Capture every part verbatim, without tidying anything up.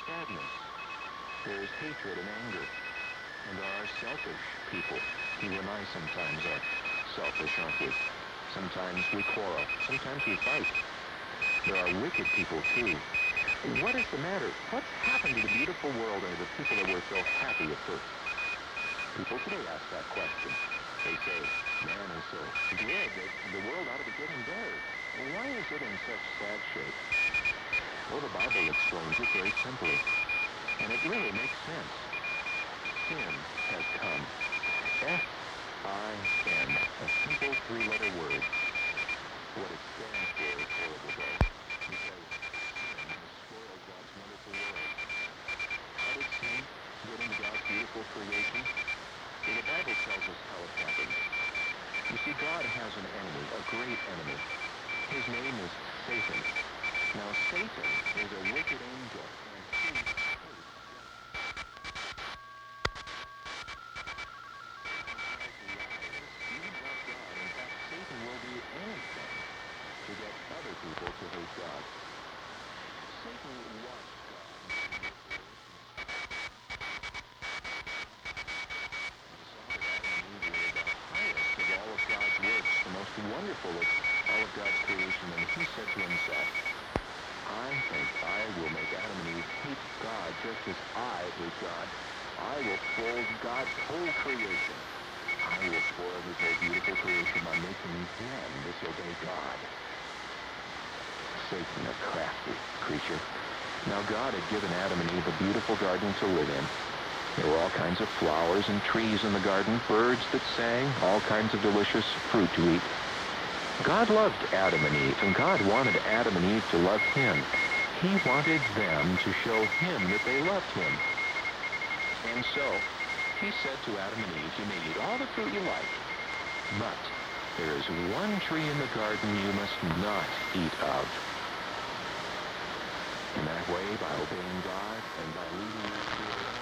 sadness. There's hatred and anger. And there are selfish people. You and I sometimes are selfish, aren't we? Sometimes we quarrel. Sometimes we fight. There are wicked people, too. What is the matter? What's happened to the beautiful world and to the people that were so happy at first? People today ask that question. They say, man is so good that the world ought to be getting better. Well, why is it in such sad shape? Well, the Bible explains it very simply. And it really makes sense. Sin has come. S I N, a simple three-letter word. What it stands for is horrible, though, because sin has spoiled God's wonderful world. How did sin get into God's beautiful creation? Well, the Bible tells us how it happened. You see, God has an enemy, a great enemy. His name is Satan. Now, Satan is a wicked angel, and he hates God. Satan will do anything to get other people to hate God. Satan watched God. The most wonderful of all of God's creation, and he said to himself, I think I will make Adam and Eve hate God just as I hate God. I will spoil God's whole creation. I will spoil his whole beautiful creation by making them disobey God. Satan, a crafty creature. Now God had given Adam and Eve a beautiful garden to live in. There were all kinds of flowers and trees in the garden, birds that sang, all kinds of delicious fruit to eat. God loved Adam and Eve, and God wanted Adam and Eve to love him. He wanted them to show him that they loved him. And so, he said to Adam and Eve, you may eat all the fruit you like, but there is one tree in the garden you must not eat of. In that way, by obeying God and by leaving this tree alone,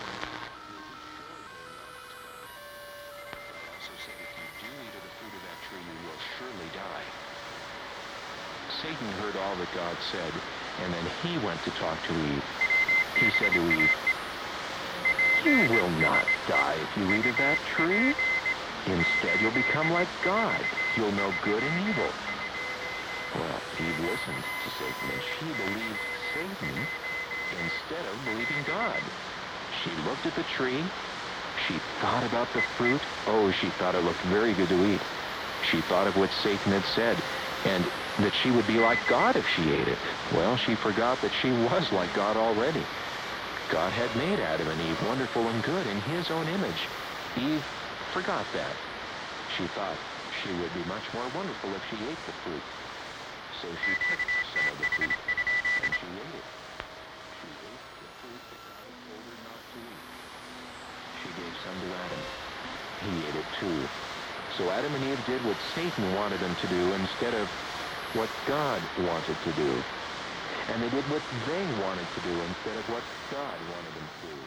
said, if you do eat of the fruit of that tree, you will surely die. Satan heard all that God said, and then he went to talk to Eve. He said to Eve, you will not die if you eat of that tree. Instead, you'll become like God. You'll know good and evil. Well, Eve listened to Satan, and she believed Satan instead of believing God. She looked at the tree. She thought about the fruit. Oh, she thought it looked very good to eat. She thought of what Satan had said, and that she would be like God if she ate it. Well, she forgot that she was like God already. God had made Adam and Eve wonderful and good in his own image. Eve forgot that. She thought she would be much more wonderful if she ate the fruit. So she took some of the fruit, and she ate it. She ate the fruit that God had told her not to eat. She gave some to Adam. He ate it too. So Adam and Eve did what Satan wanted them to do instead of what God wanted to do. And they did what they wanted to do instead of what God wanted them to do.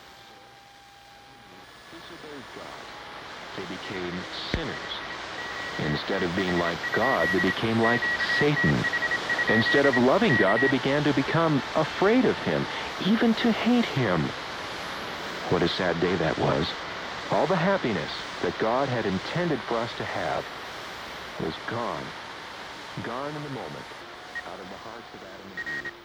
So, disobeyed God. They became sinners. Instead of being like God, they became like Satan. Instead of loving God, they began to become afraid of him, even to hate him. What a sad day that was. All the happiness that God had intended for us to have was gone. Gone in the moment, out of the hearts of Adam and Eve.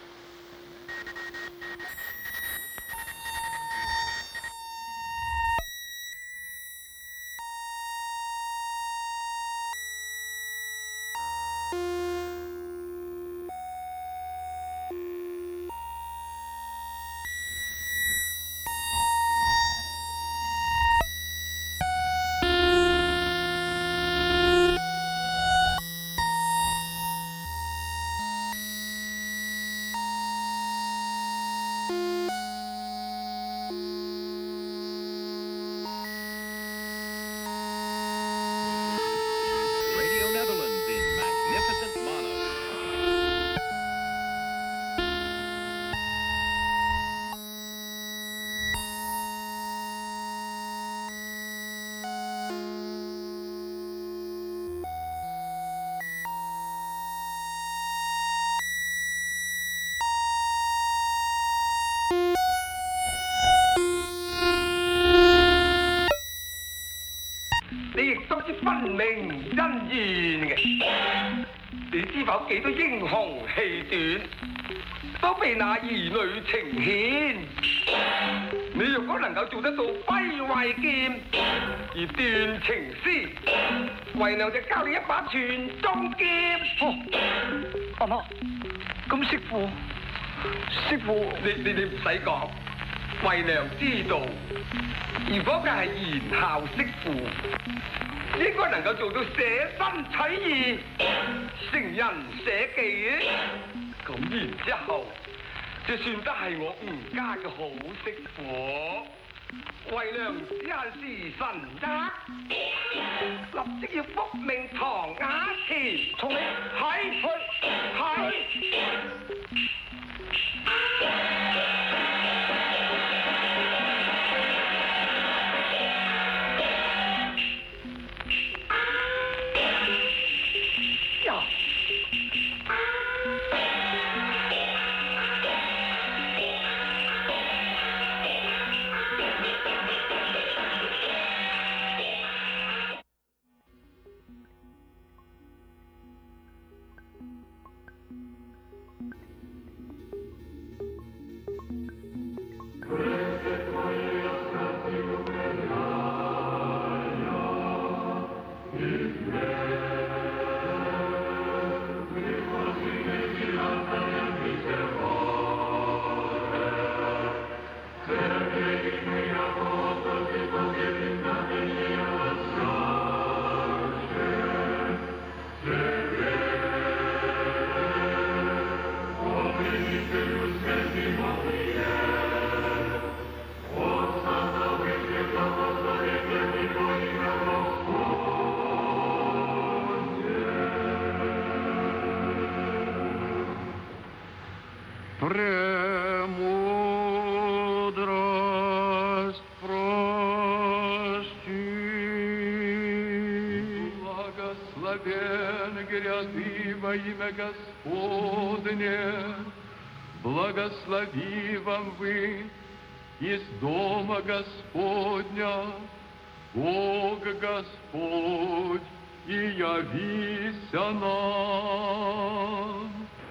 你亦都知分明恩怨嘅。你知否幾多英雄氣短，都被那兒女情牽。你若果能夠做得到揮慧劍而斷情絲，為娘就教你一把傳中劍。 阿媽，咁媳婦，媳婦， 你你你唔使講，為娘知道，如果佢係賢孝媳婦，應該能夠做到捨身取義，成人捨己嘅。咁然之後，就算得係我吳家嘅好媳婦，為娘只係時辰啫，立即要復命堂衙前。 從你係去係。 Премудрость прости, благословен гряды во имя Господне, благослови вам вы из дома Господня, Бог Господь, и явися нам.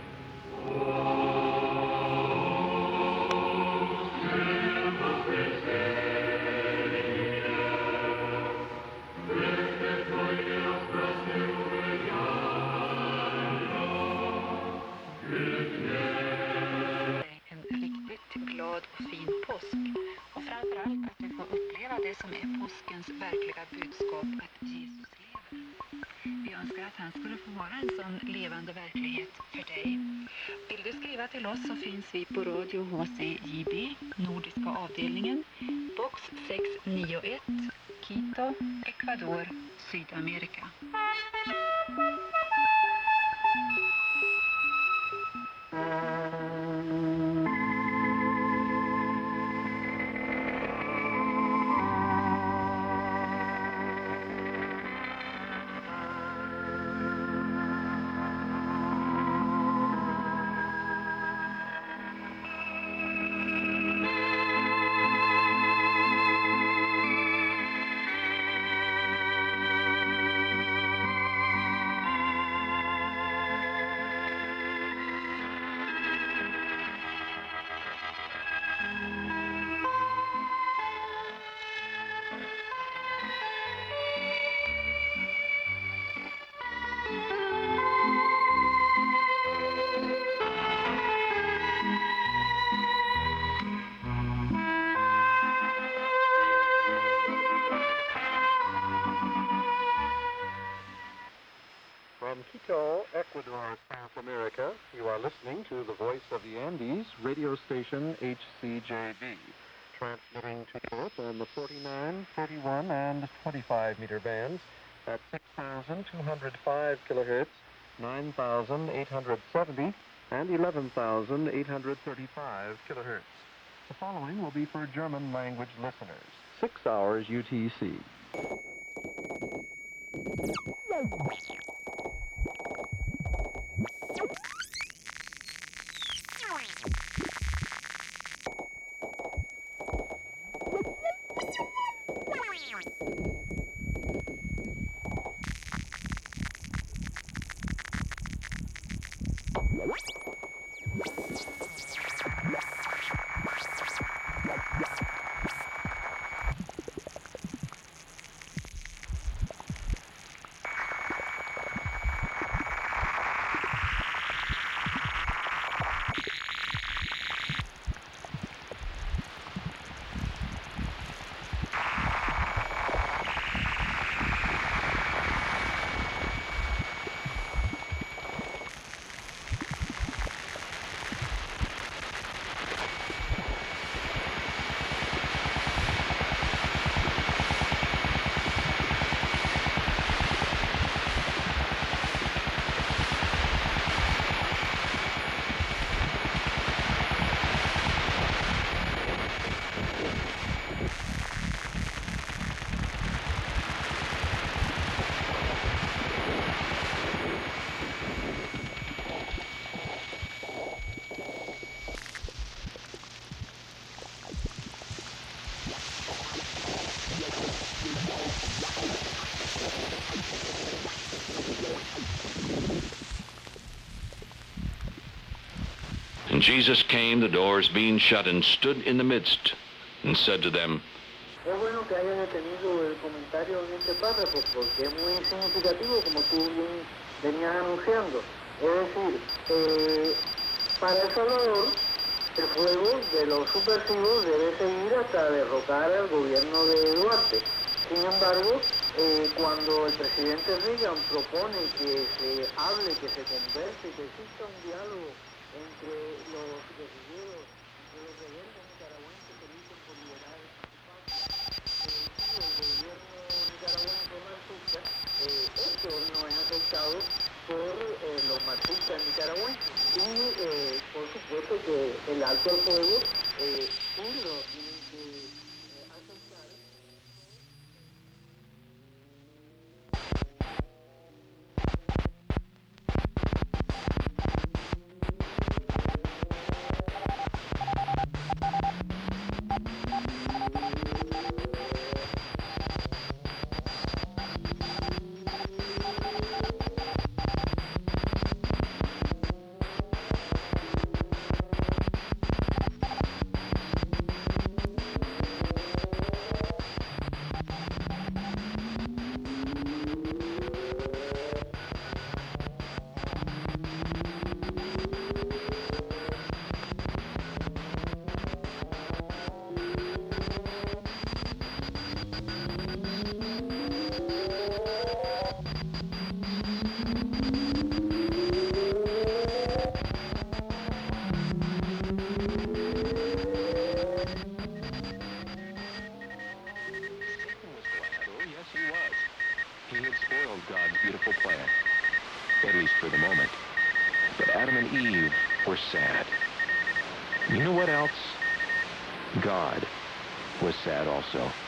Glad och fin påsk och framförallt att du får uppleva det som är påskens verkliga budskap, att Jesus lever. Vi önskar att han skulle få vara en sån levande verklighet för dig. Vill du skriva till oss så finns vi på Radio H C J B, Nordiska avdelningen, box sex nio ett, Quito, Ecuador, Sydamerika. From Quito, Ecuador, South America, you are listening to the Voice of the Andes radio station H C J B, transmitting to Europe on the forty-nine, thirty-one, and twenty-five meter bands at six thousand two hundred five kilohertz, nine thousand eight hundred seventy, and eleven thousand eight hundred thirty-five kilohertz. The following will be for German language listeners. Six hours U T C. And Jesus came, the doors being shut, and stood in the midst, and said to them, Es bueno que haya detenido el comentario en este párrafo porque es muy significativo, como tú bien venías anunciando. Es decir, eh, para El Salvador, el fuego de los subversivos debe seguir hasta derrocar al gobierno de Duarte. Sin embargo, eh, cuando el presidente Reagan propone que se hable, que se converse, que exista un diálogo entre los guerrilleros, entre los rebeldes nicaragüenses que luchan por liberar el gobierno nicaragüense marxista, eh, esto no es aceptado por eh, los marxistas nicaragüenses. Y eh, por supuesto que el alto al fuego eh, sí lo tienen que eh, aceptar. God's beautiful plan, at least for the moment. But Adam and Eve were sad. You know what else? God was sad also.